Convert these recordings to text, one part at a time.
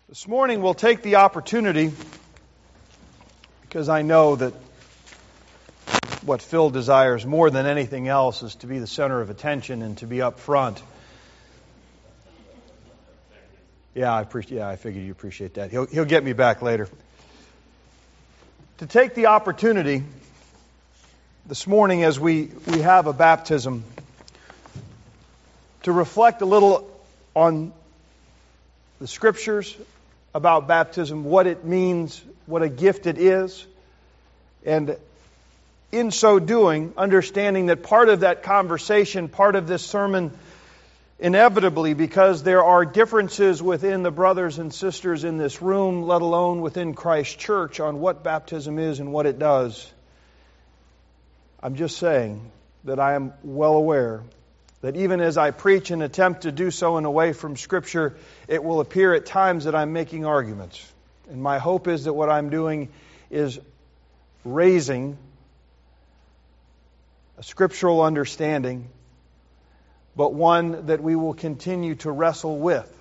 This morning we'll take the opportunity, because I know that what Phil desires more than anything else is to be the center of attention and to be up front. I figured you appreciate that. He'll get me back later. To take the opportunity this morning as we have a baptism to reflect a little on the Scriptures about baptism, what it means, what a gift it is, and in so doing, understanding that part of that conversation, part of this sermon, inevitably, because there are differences within the brothers and sisters in this room, let alone within Christ Church, on what baptism is and what it does. I'm just saying that I am well aware that even as I preach and attempt to do so in a way from Scripture, it will appear at times that I'm making arguments. And my hope is that what I'm doing is raising a scriptural understanding, but one that we will continue to wrestle with.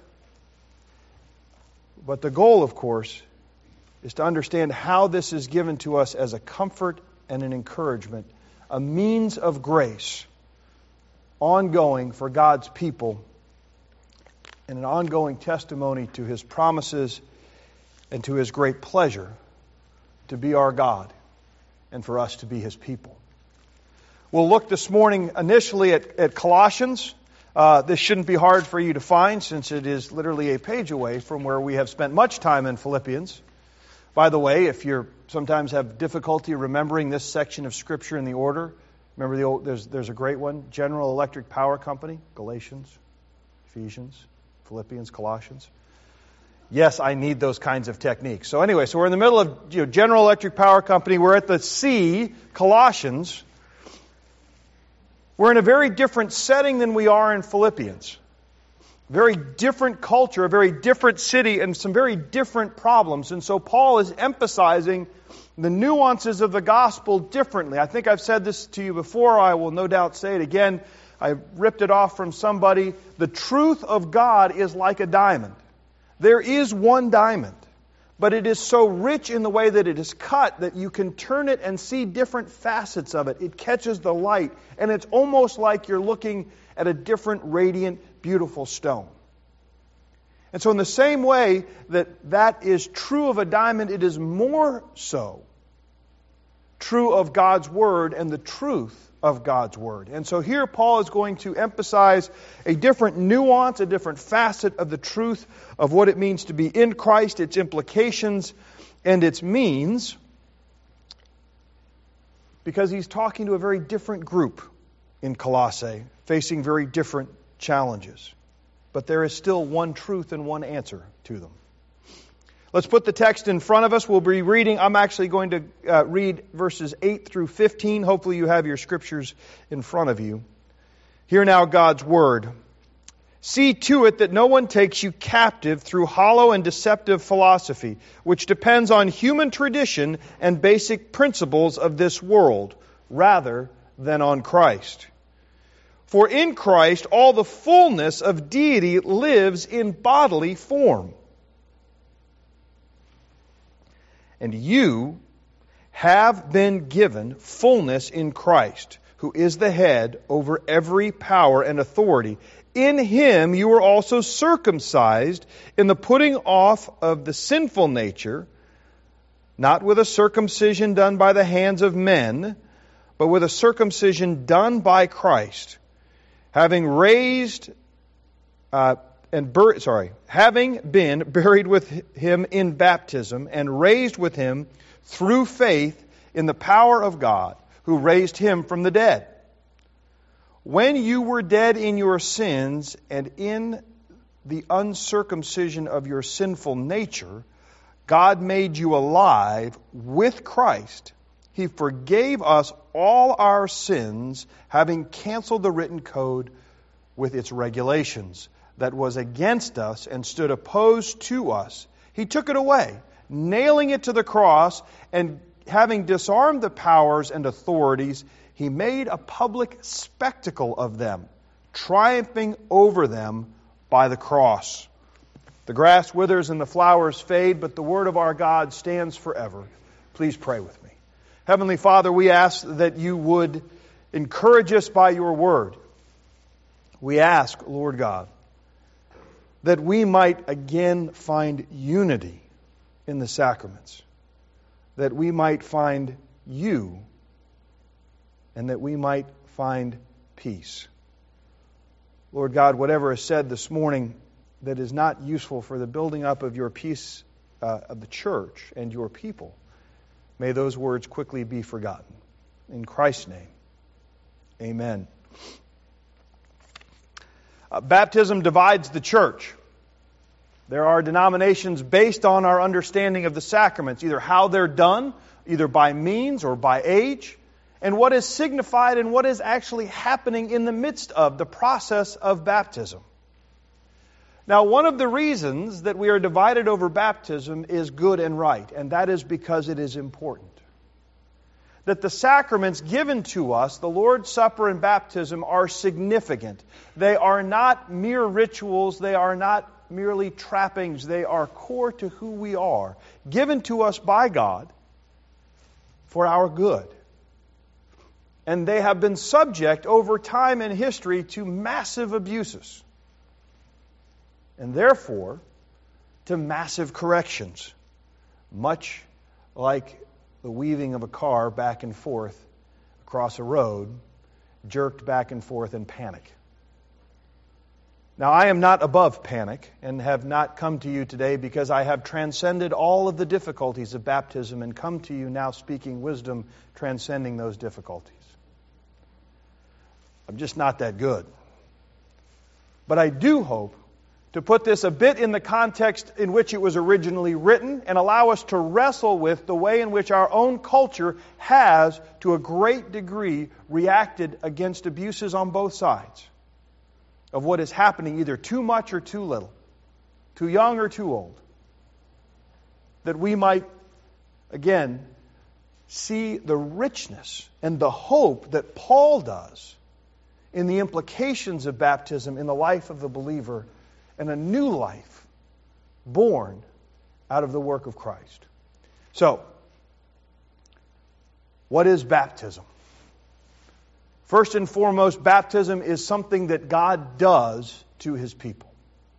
But the goal, of course, is to understand how this is given to us as a comfort and an encouragement, a means of grace, ongoing for God's people, and an ongoing testimony to His promises and to His great pleasure to be our God and for us to be His people. We'll look this morning initially at Colossians. This shouldn't be hard for you to find, since it is literally a page away from where we have spent much time in Philippians. By the way, if you sometimes have difficulty remembering this section of Scripture in the order, remember there's a great one, General Electric Power Company, Galatians, Ephesians, Philippians, Colossians. Yes, I need those kinds of techniques. So anyway, we're in the middle of General Electric Power Company. We're at the C, Colossians. We're in a very different setting than we are in Philippians. Very different culture, a very different city, and some very different problems. And so Paul is emphasizing the nuances of the gospel differently. I think I've said this to you before. I will no doubt say it again. I ripped it off from somebody. The truth of God is like a diamond. There is one diamond, but it is so rich in the way that it is cut that you can turn it and see different facets of it. It catches the light, and it's almost like you're looking at a different, radiant, beautiful stone. And so in the same way that is true of a diamond, it is more so true of God's Word and the truth of God's Word. And so here Paul is going to emphasize a different nuance, a different facet of the truth of what it means to be in Christ, its implications and its means, because he's talking to a very different group in Colossae, facing very different challenges. But there is still one truth and one answer to them. Let's put the text in front of us. We'll be reading. I'm actually going to read verses 8 through 15. Hopefully you have your scriptures in front of you. Hear now God's word. See to it that no one takes you captive through hollow and deceptive philosophy, which depends on human tradition and basic principles of this world, rather than on Christ. For in Christ all the fullness of deity lives in bodily form. And you have been given fullness in Christ, who is the head over every power and authority. In Him you were also circumcised in the putting off of the sinful nature, not with a circumcision done by the hands of men, but with a circumcision done by Christ, having been buried with Him in baptism and raised with Him through faith in the power of God, who raised Him from the dead. When you were dead in your sins and in the uncircumcision of your sinful nature, God made you alive with Christ. He forgave us all our sins, having canceled the written code with its regulations that was against us and stood opposed to us. He took it away, nailing it to the cross, and having disarmed the powers and authorities, He made a public spectacle of them, triumphing over them by the cross. The grass withers and the flowers fade, but the word of our God stands forever. Please pray with me. Heavenly Father, we ask that you would encourage us by your word. We ask, Lord God, that we might again find unity in the sacraments, that we might find you, and that we might find peace. Lord God, whatever is said this morning that is not useful for the building up of your peace of the church and your people, may those words quickly be forgotten. In Christ's name, amen. Baptism divides the church. There are denominations based on our understanding of the sacraments, either how they're done, either by means or by age, and what is signified and what is actually happening in the midst of the process of baptism. Now, one of the reasons that we are divided over baptism is good and right, and that is because it is important. That the sacraments given to us, the Lord's Supper and baptism, are significant. They are not mere rituals, they are not merely trappings, they are core to who we are, given to us by God for our good. And they have been subject over time and history to massive abuses. And therefore, to massive corrections. Much like the weaving of a car back and forth across a road, jerked back and forth in panic. Now, I am not above panic and have not come to you today because I have transcended all of the difficulties of baptism and come to you now speaking wisdom, transcending those difficulties. I'm just not that good. But I do hope to put this a bit in the context in which it was originally written and allow us to wrestle with the way in which our own culture has, to a great degree, reacted against abuses on both sides of what is happening, either too much or too little, too young or too old. That we might, again, see the richness and the hope that Paul does in the implications of baptism in the life of the believer, and a new life born out of the work of Christ. So, what is baptism? First and foremost, baptism is something that God does to His people.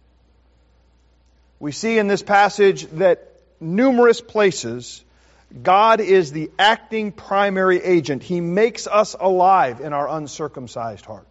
We see in this passage that numerous places God is the acting primary agent. He makes us alive in our uncircumcised hearts.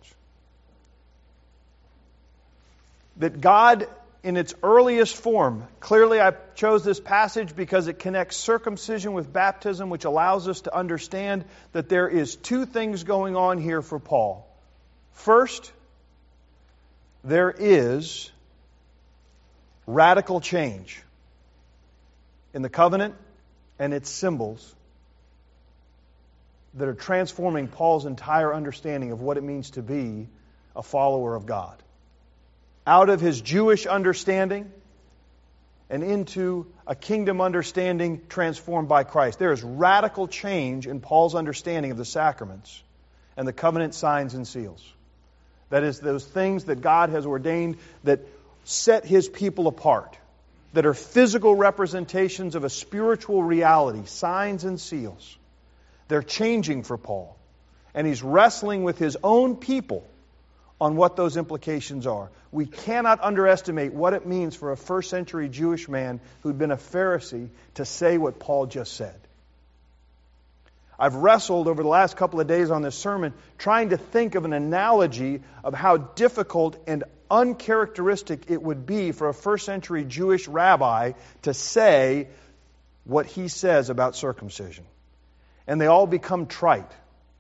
That God, in its earliest form, clearly I chose this passage because it connects circumcision with baptism, which allows us to understand that there is two things going on here for Paul. First, there is radical change in the covenant and its symbols that are transforming Paul's entire understanding of what it means to be a follower of God. Out of his Jewish understanding and into a kingdom understanding transformed by Christ. There is radical change in Paul's understanding of the sacraments and the covenant signs and seals. That is, those things that God has ordained that set His people apart, that are physical representations of a spiritual reality, signs and seals. They're changing for Paul. And he's wrestling with his own people on what those implications are. We cannot underestimate what it means for a first century Jewish man who'd been a Pharisee to say what Paul just said. I've wrestled over the last couple of days on this sermon trying to think of an analogy of how difficult and uncharacteristic it would be for a first century Jewish rabbi to say what he says about circumcision. And they all become trite.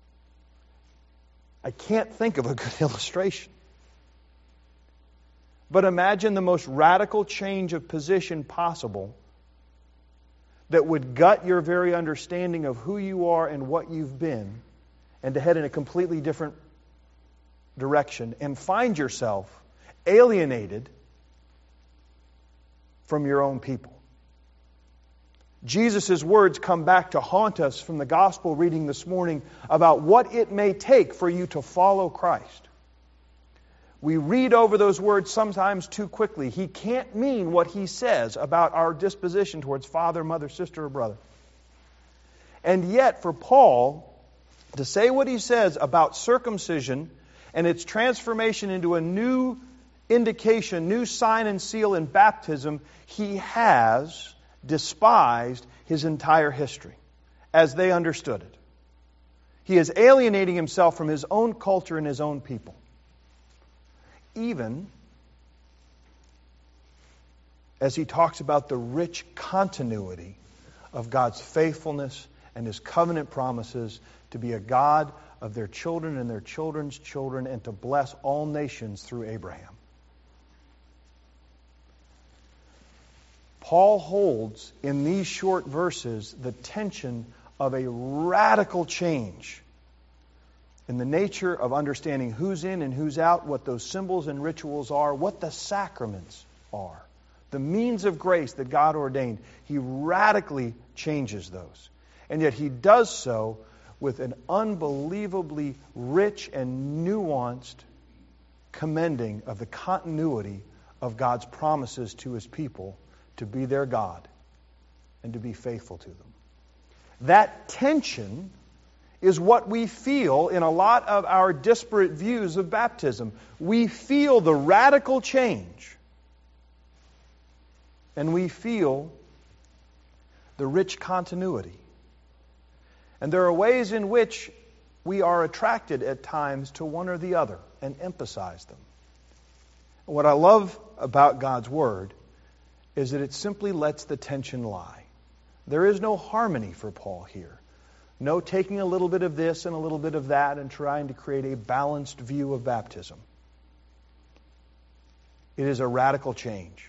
I can't think of a good illustration. But imagine the most radical change of position possible that would gut your very understanding of who you are and what you've been, and to head in a completely different direction and find yourself alienated from your own people. Jesus' words come back to haunt us from the gospel reading this morning about what it may take for you to follow Christ. We read over those words sometimes too quickly. He can't mean what he says about our disposition towards father, mother, sister, or brother. And yet, for Paul to say what he says about circumcision and its transformation into a new indication, new sign and seal in baptism, he has despised his entire history as they understood it. He is alienating himself from his own culture and his own people. Even as he talks about the rich continuity of God's faithfulness and His covenant promises to be a God of their children and their children's children and to bless all nations through Abraham. Paul holds in these short verses the tension of a radical change in the nature of understanding who's in and who's out, what those symbols and rituals are, what the sacraments are, the means of grace that God ordained. He radically changes those. And yet he does so with an unbelievably rich and nuanced commending of the continuity of God's promises to His people to be their God and to be faithful to them. That tension is what we feel in a lot of our disparate views of baptism. We feel the radical change, and we feel the rich continuity. And there are ways in which we are attracted at times to one or the other and emphasize them. What I love about God's Word is that it simply lets the tension lie. There is no harmony for Paul here. No taking a little bit of this and a little bit of that and trying to create a balanced view of baptism. It is a radical change.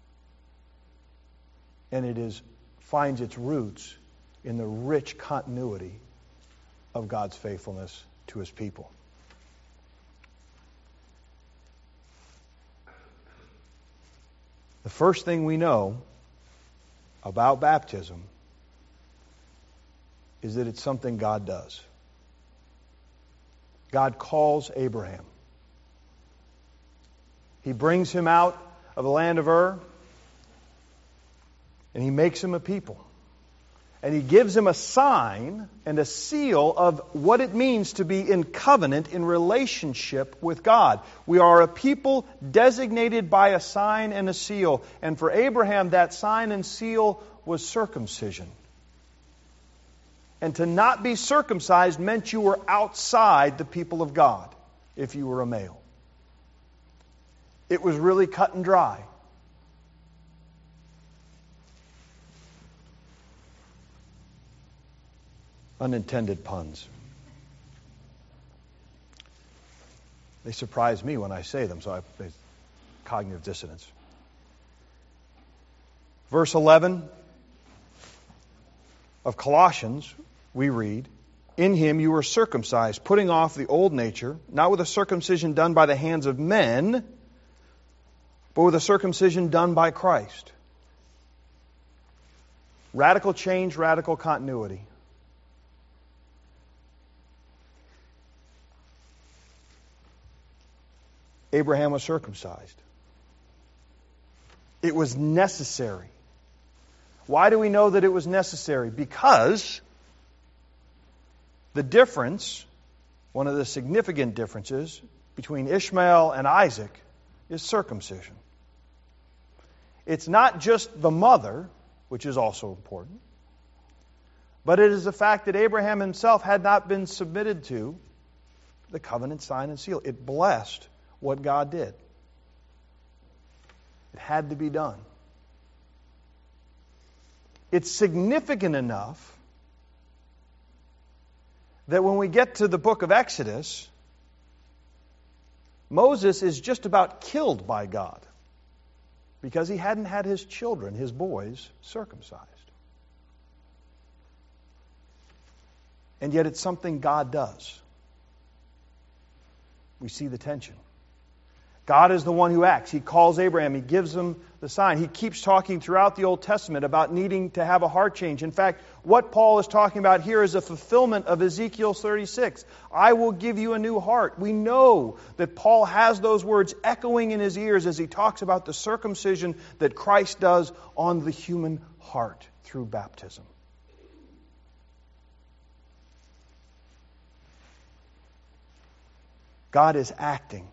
And it finds its roots in the rich continuity of God's faithfulness to His people. The first thing we know about baptism is that it's something God does. God calls Abraham. He brings him out of the land of Ur, and He makes him a people. And He gives him a sign and a seal of what it means to be in covenant, in relationship with God. We are a people designated by a sign and a seal. And for Abraham, that sign and seal was circumcision. And to not be circumcised meant you were outside the people of God if you were a male. It was really cut and dry. Unintended puns. They surprise me when I say them, so it's cognitive dissonance. Verse 11 of Colossians, we read, "In Him you were circumcised, putting off the old nature, not with a circumcision done by the hands of men, but with a circumcision done by Christ." Radical change, radical continuity. Abraham was circumcised. It was necessary. Why do we know that it was necessary? Because the difference, one of the significant differences between Ishmael and Isaac is circumcision. It's not just the mother, which is also important, but it is the fact that Abraham himself had not been submitted to the covenant sign and seal. It blessed what God did. It had to be done. It's significant enough that when we get to the book of Exodus, Moses is just about killed by God because he hadn't had his children, his boys, circumcised. And yet it's something God does. We see the tension. God is the one who acts. He calls Abraham. He gives him the sign. He keeps talking throughout the Old Testament about needing to have a heart change. In fact, what Paul is talking about here is a fulfillment of Ezekiel 36. I will give you a new heart. We know that Paul has those words echoing in his ears as he talks about the circumcision that Christ does on the human heart through baptism. God is acting.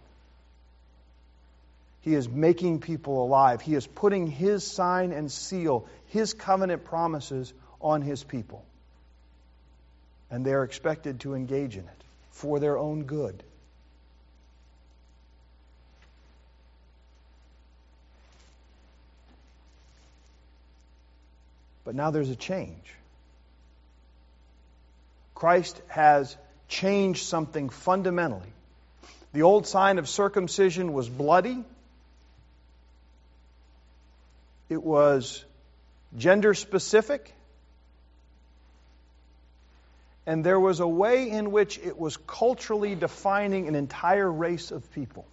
He is making people alive. He is putting His sign and seal, His covenant promises on His people. And they are expected to engage in it for their own good. But now there's a change. Christ has changed something fundamentally. The old sign of circumcision was bloody. It was gender specific. And there was a way in which it was culturally defining an entire race of people.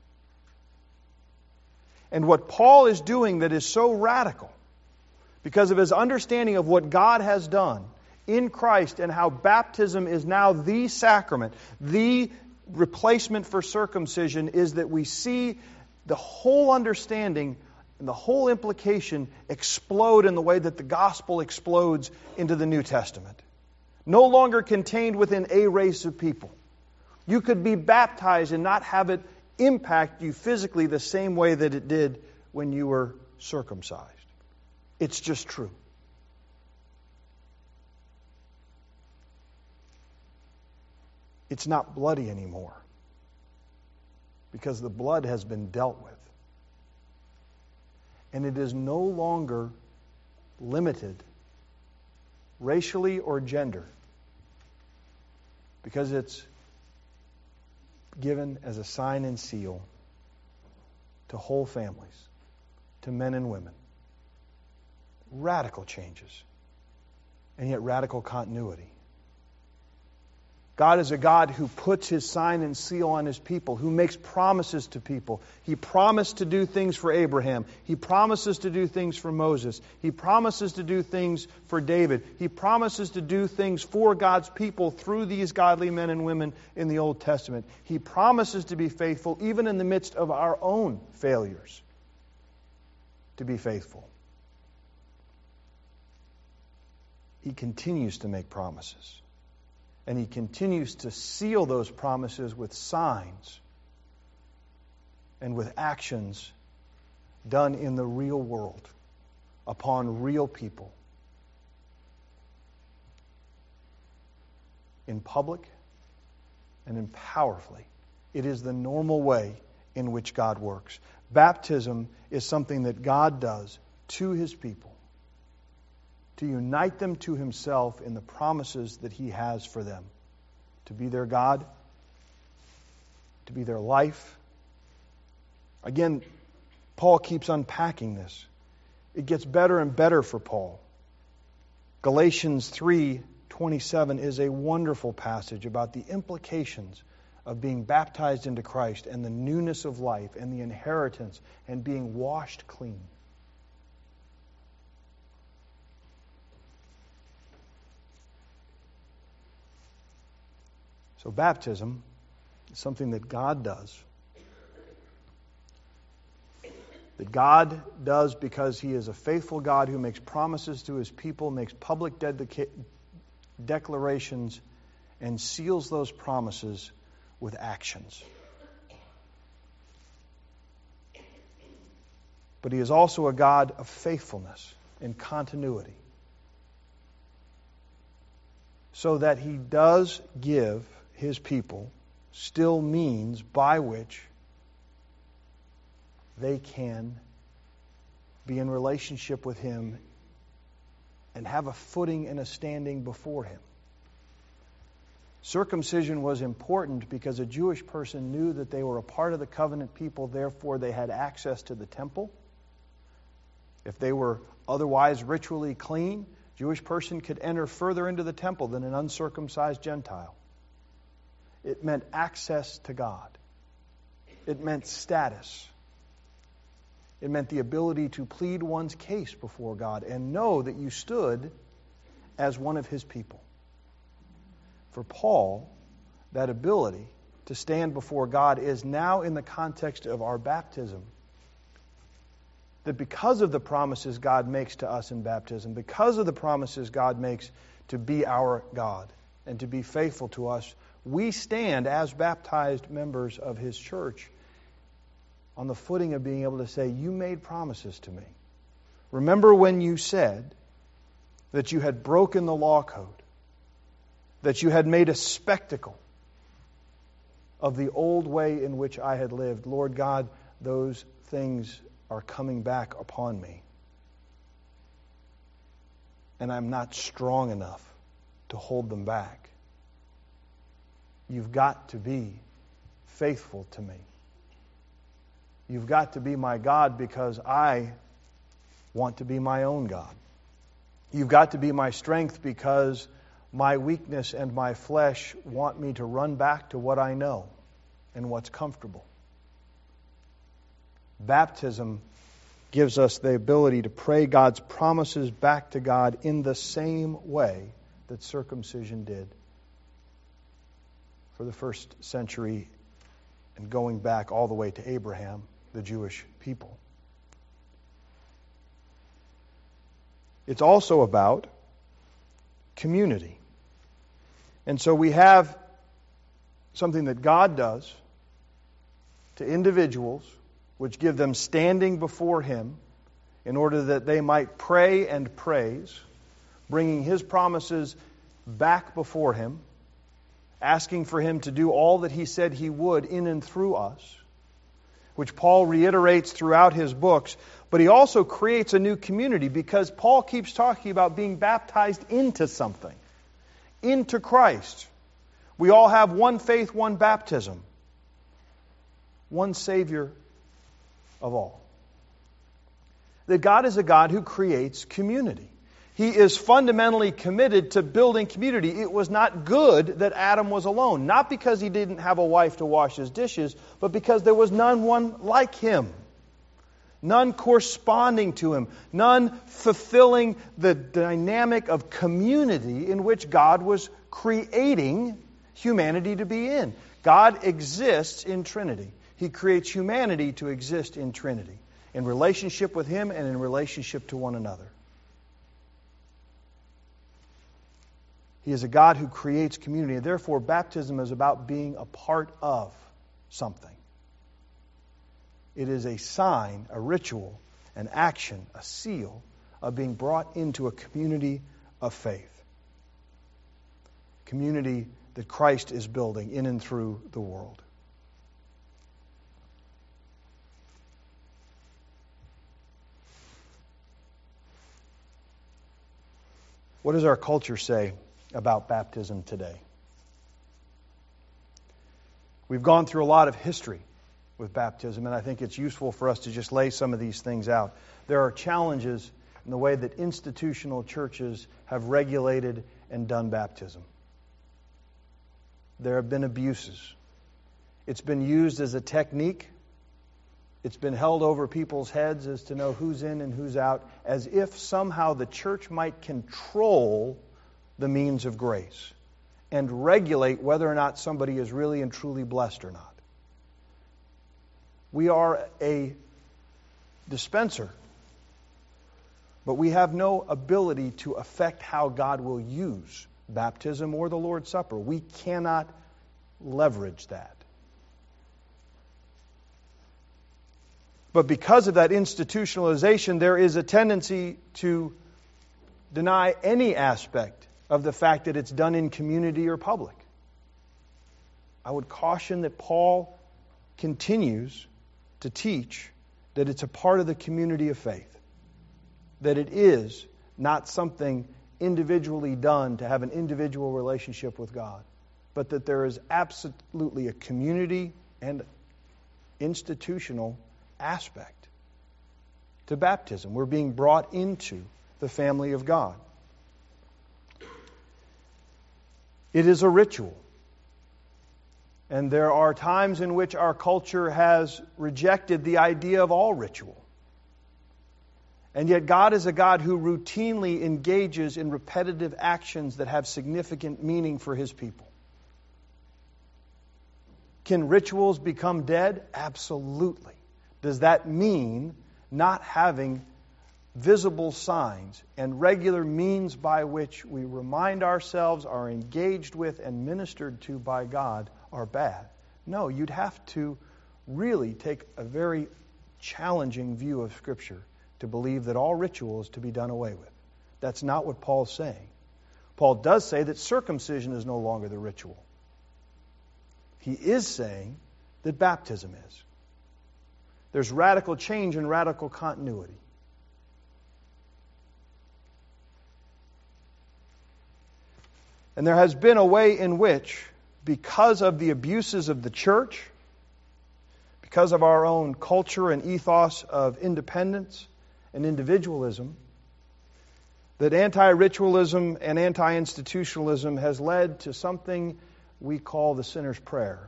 And what Paul is doing that is so radical, because of his understanding of what God has done in Christ and how baptism is now the sacrament, the replacement for circumcision, is that we see the whole understanding and the whole implication explode in the way that the gospel explodes into the New Testament. No longer contained within a race of people. You could be baptized and not have it impact you physically the same way that it did when you were circumcised. It's just true. It's not bloody anymore because the blood has been dealt with. And it is no longer limited racially or gender because it's given as a sign and seal to whole families, to men and women. Radical changes, and yet radical continuity. God is a God who puts His sign and seal on His people, who makes promises to people. He promised to do things for Abraham. He promises to do things for Moses. He promises to do things for David. He promises to do things for God's people through these godly men and women in the Old Testament. He promises to be faithful even in the midst of our own failures, to be faithful. He continues to make promises. And He continues to seal those promises with signs and with actions done in the real world, upon real people, in public and in powerfully. It is the normal way in which God works. Baptism is something that God does to His people, to unite them to Himself in the promises that He has for them. To be their God, to be their life. Again, Paul keeps unpacking this. It gets better and better for Paul. Galatians 3:27 is a wonderful passage about the implications of being baptized into Christ and the newness of life and the inheritance and being washed clean. So baptism is something that God does. That God does because He is a faithful God who makes promises to His people, makes public declarations, and seals those promises with actions. But He is also a God of faithfulness and continuity. So that He does give His people still means by which they can be in relationship with Him and have a footing and a standing before Him. Circumcision was important because a Jewish person knew that they were a part of the covenant people, therefore they had access to the temple. If they were otherwise ritually clean, a Jewish person could enter further into the temple than an uncircumcised Gentile. It meant access to God. It meant status. It meant the ability to plead one's case before God and know that you stood as one of His people. For Paul, that ability to stand before God is now in the context of our baptism. That because of the promises God makes to us in baptism, because of the promises God makes to be our God and to be faithful to us, we stand as baptized members of His church on the footing of being able to say, you made promises to me. Remember when you said that you had broken the law code, that you had made a spectacle of the old way in which I had lived. Lord God, those things are coming back upon me. And I'm not strong enough to hold them back. You've got to be faithful to me. You've got to be my God because I want to be my own God. You've got to be my strength because my weakness and my flesh want me to run back to what I know and what's comfortable. Baptism gives us the ability to pray God's promises back to God in the same way that circumcision did for the first century and going back all the way to Abraham, the Jewish people. It's also about community. And so we have something that God does to individuals, which give them standing before Him in order that they might pray and praise, bringing His promises back before Him, asking for Him to do all that He said He would in and through us, which Paul reiterates throughout his books. But he also creates a new community because Paul keeps talking about being baptized into something, into Christ. We all have one faith, one baptism, one Savior of all. That God is a God who creates community. He is fundamentally committed to building community. It was not good that Adam was alone. Not because he didn't have a wife to wash his dishes, but because there was none like him. None corresponding to him. None fulfilling the dynamic of community in which God was creating humanity to be in. God exists in Trinity. He creates humanity to exist in Trinity, in relationship with Him and in relationship to one another. He is a God who creates community, and therefore baptism is about being a part of something. It is a sign, a ritual, an action, a seal of being brought into a community of faith. Community that Christ is building in and through the world. What does our culture say about baptism today? We've gone through a lot of history with baptism, and I think it's useful for us to just lay some of these things out. There are challenges in the way that institutional churches have regulated and done baptism. There have been abuses. It's been used as a technique. It's been held over people's heads as to know who's in and who's out, as if somehow the church might control the means of grace and regulate whether or not somebody is really and truly blessed or not. We are a dispenser, but we have no ability to affect how God will use baptism or the Lord's Supper. We cannot leverage that. But because of that institutionalization, there is a tendency to deny any aspect of the fact that it's done in community or public. I would caution that Paul continues to teach that it's a part of the community of faith. That it is not something individually done to have an individual relationship with God, but that there is absolutely a community and institutional aspect to baptism. We're being brought into the family of God. It is a ritual. And there are times in which our culture has rejected the idea of all ritual. And yet God is a God who routinely engages in repetitive actions that have significant meaning for His people. Can rituals become dead? Absolutely. Does that mean not having visible signs and regular means by which we remind ourselves, are engaged with, and ministered to by God are bad? No, you'd have to really take a very challenging view of Scripture to believe that all ritual is to be done away with. That's not what Paul's saying. Paul does say that circumcision is no longer the ritual. He is saying that baptism is. There's radical change and radical continuity. And there has been a way in which, because of the abuses of the church, because of our own culture and ethos of independence and individualism, that anti-ritualism and anti-institutionalism has led to something we call the sinner's prayer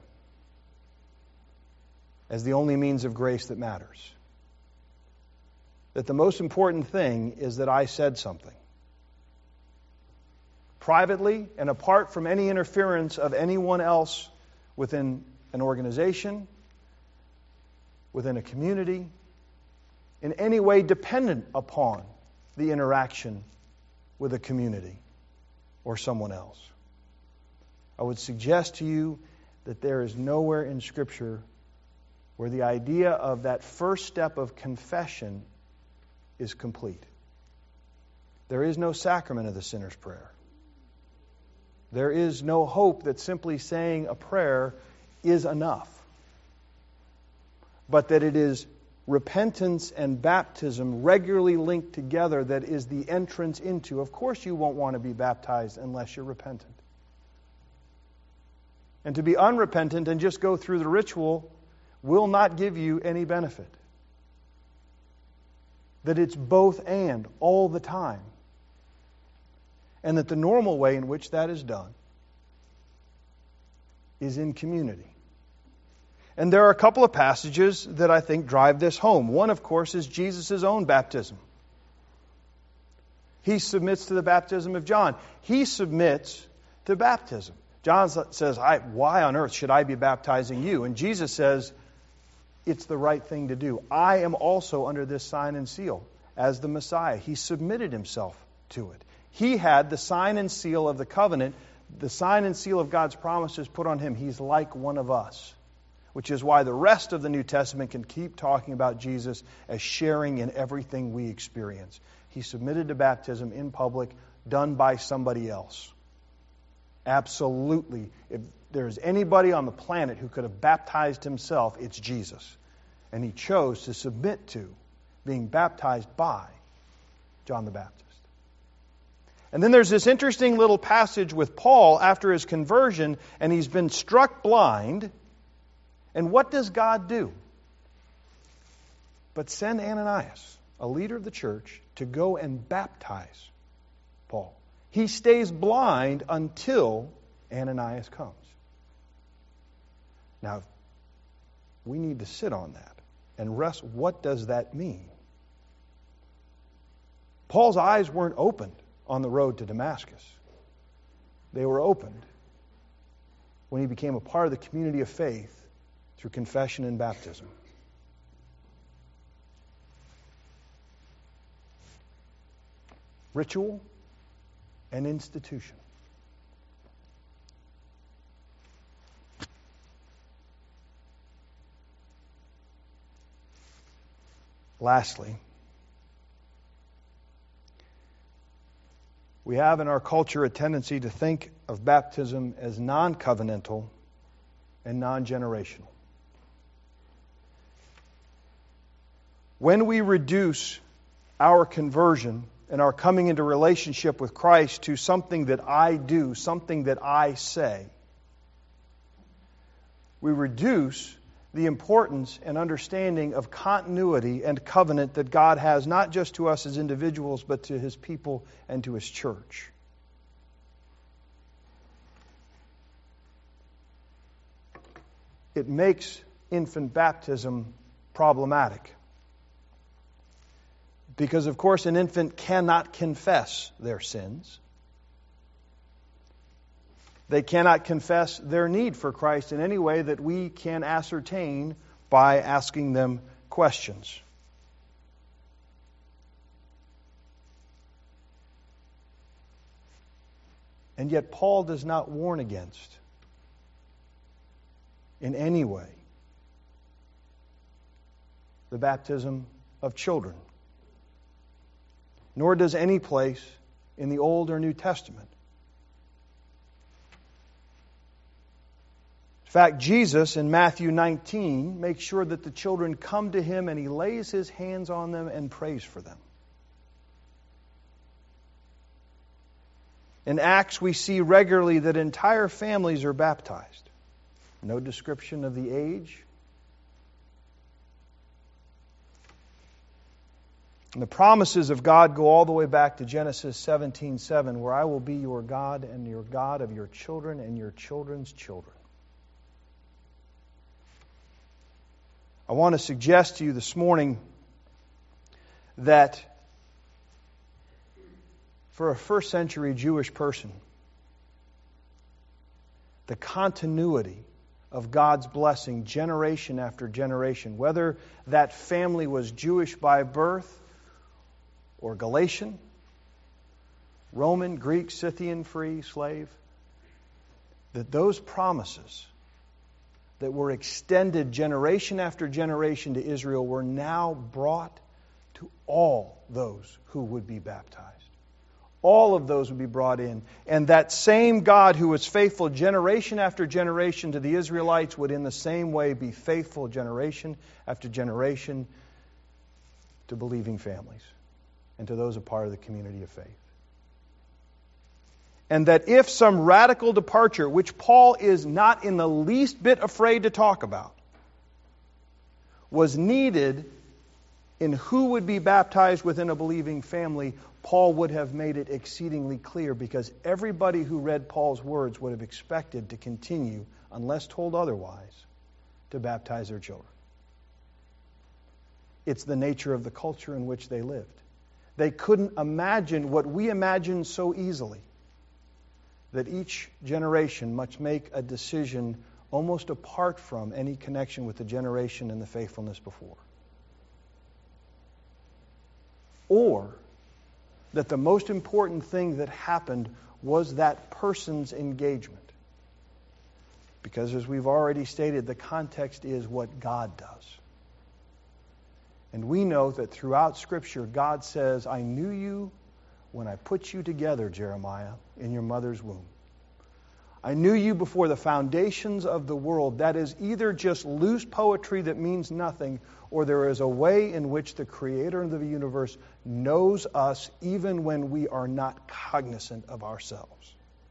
as the only means of grace that matters. That the most important thing is that I said something. Privately and apart from any interference of anyone else within an organization, within a community, in any way dependent upon the interaction with a community or someone else. I would suggest to you that there is nowhere in Scripture where the idea of that first step of confession is complete. There is no sacrament of the sinner's prayer. There is no hope that simply saying a prayer is enough, but that it is repentance and baptism regularly linked together that is the entrance into. Of course you won't want to be baptized unless you're repentant. And to be unrepentant and just go through the ritual will not give you any benefit. That it's both and all the time. And that the normal way in which that is done is in community. And there are a couple of passages that I think drive this home. One, of course, is Jesus' own baptism. He submits to the baptism of John. He submits to baptism. John says, why on earth should I be baptizing you? And Jesus says, it's the right thing to do. I am also under this sign and seal as the Messiah. He submitted himself to it. He had the sign and seal of the covenant, the sign and seal of God's promises put on him. He's like one of us, which is why the rest of the New Testament can keep talking about Jesus as sharing in everything we experience. He submitted to baptism in public, done by somebody else. Absolutely. If there's anybody on the planet who could have baptized himself, it's Jesus. And he chose to submit to being baptized by John the Baptist. And then there's this interesting little passage with Paul after his conversion, and he's been struck blind. And what does God do? But send Ananias, a leader of the church, to go and baptize Paul. He stays blind until Ananias comes. Now, we need to sit on that and rest. What does that mean? Paul's eyes weren't opened on the road to Damascus. They were opened when he became a part of the community of faith through confession and baptism. Ritual and institution. Lastly, we have in our culture a tendency to think of baptism as non-covenantal and non-generational. When we reduce our conversion and our coming into relationship with Christ to something that I do, something that I say, we reduce the importance and understanding of continuity and covenant that God has not just to us as individuals, but to His people and to His church. it makes infant baptism problematic. Because, of course, an infant cannot confess their sins. They cannot confess their need for Christ in any way that we can ascertain by asking them questions. And yet Paul does not warn against, in any way, the baptism of children. Nor does any place in the Old or New Testament. In fact, Jesus in Matthew 19 makes sure that the children come to Him and He lays His hands on them and prays for them. In Acts, we see regularly that entire families are baptized. No description of the age. And the promises of God go all the way back to Genesis 17:7, where I will be your God and your God of your children and your children's children. I want to suggest to you this morning that for a first century Jewish person, the continuity of God's blessing generation after generation, whether that family was Jewish by birth or Galatian, Roman, Greek, Scythian, free, slave, that those promises that were extended generation after generation to Israel were now brought to all those who would be baptized. All of those would be brought in. And that same God who was faithful generation after generation to the Israelites would in the same way be faithful generation after generation to believing families and to those a part of the community of faith. And that if some radical departure, which Paul is not in the least bit afraid to talk about, was needed in who would be baptized within a believing family, Paul would have made it exceedingly clear, because everybody who read Paul's words would have expected to continue, unless told otherwise, to baptize their children. It's the nature of the culture in which they lived. They couldn't imagine what we imagine so easily, that each generation must make a decision almost apart from any connection with the generation and the faithfulness before. Or that the most important thing that happened was that person's engagement. Because as we've already stated, the context is what God does. And we know that throughout Scripture, God says, I knew you when I put you together, Jeremiah, in your mother's womb. I knew you before the foundations of the world. That is either just loose poetry that means nothing, or there is a way in which the Creator of the universe knows us even when we are not cognizant of ourselves.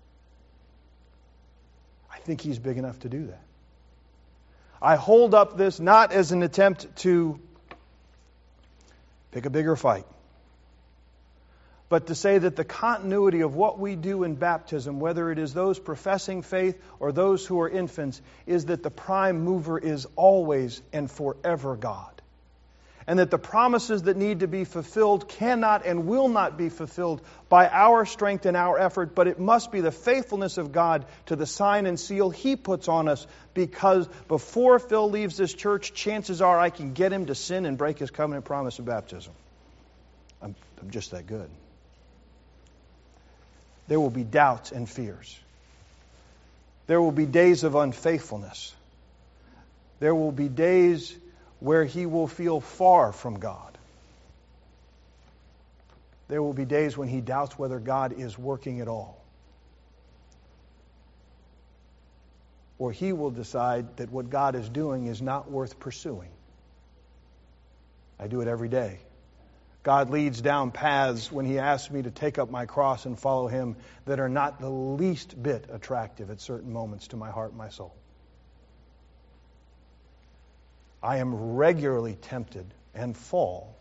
I think He's big enough to do that. I hold up this not as an attempt to pick a bigger fight, but to say that the continuity of what we do in baptism, whether it is those professing faith or those who are infants, is that the prime mover is always and forever God. And that the promises that need to be fulfilled cannot and will not be fulfilled by our strength and our effort, but it must be the faithfulness of God to the sign and seal He puts on us, because before Phil leaves this church, chances are I can get him to sin and break his covenant promise of baptism. I'm just that good. There will be doubts and fears. There will be days of unfaithfulness. There will be days where he will feel far from God. There will be days when he doubts whether God is working at all. Or he will decide that what God is doing is not worth pursuing. I do it every day. God leads down paths when He asks me to take up my cross and follow Him that are not the least bit attractive at certain moments to my heart and my soul. I am regularly tempted and fall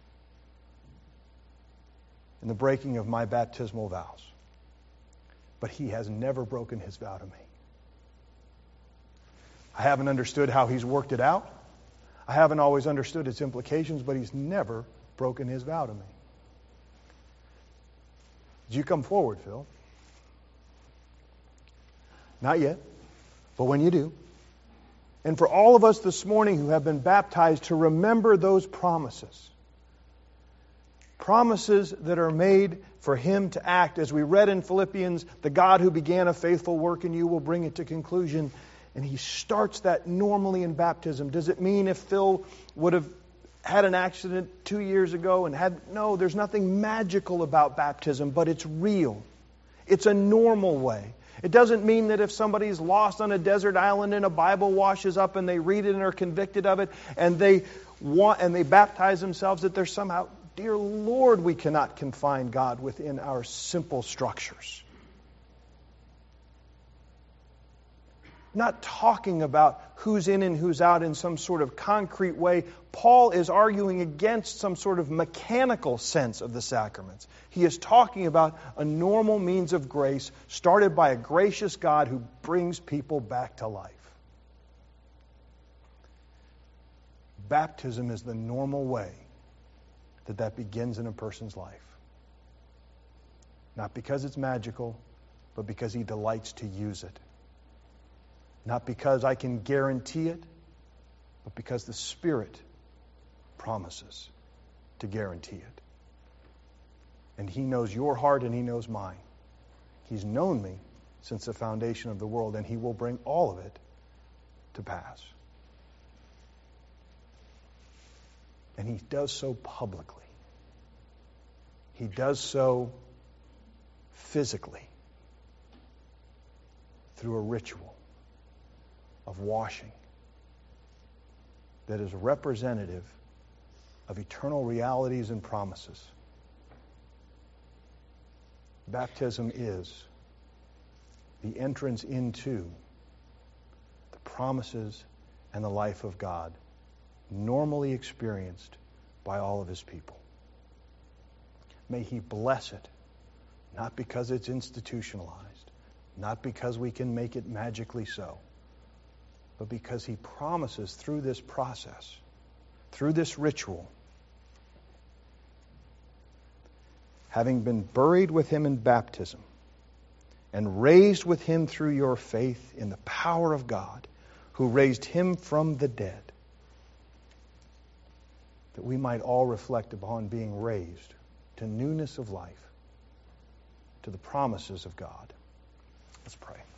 in the breaking of my baptismal vows. But He has never broken His vow to me. I haven't understood how He's worked it out. I haven't always understood its implications, but He's never broken His vow to me. Did you come forward, Phil? Not yet, but when you do. And for all of us this morning who have been baptized, to remember those promises. Promises that are made for Him to act. As we read in Philippians, the God who began a faithful work in you will bring it to conclusion. And He starts that normally in baptism. Does it mean if Phil would have had an accident 2 years ago and had... No, there's nothing magical about baptism, but it's real. It's a normal way. It doesn't mean that if somebody's lost on a desert island and a Bible washes up and they read it and are convicted of it and they baptize themselves, that they're somehow... Dear Lord, we cannot confine God within our simple structures. Not talking about who's in and who's out in some sort of concrete way. Paul is arguing against some sort of mechanical sense of the sacraments. He is talking about a normal means of grace started by a gracious God who brings people back to life. Baptism is the normal way that begins in a person's life. Not because it's magical, but because He delights to use it. Not because I can guarantee it, but because the Spirit promises to guarantee it. And He knows your heart and He knows mine. He's known me since the foundation of the world, and He will bring all of it to pass. And He does so publicly. He does so physically through a ritual of washing that is representative of eternal realities and promises. Baptism is the entrance into the promises and the life of God, normally experienced by all of His people. May He bless it, not because it's institutionalized, not because we can make it magically so, but because He promises through this process, through this ritual, having been buried with Him in baptism and raised with Him through your faith in the power of God, who raised Him from the dead, that we might all reflect upon being raised to newness of life, to the promises of God. Let's pray.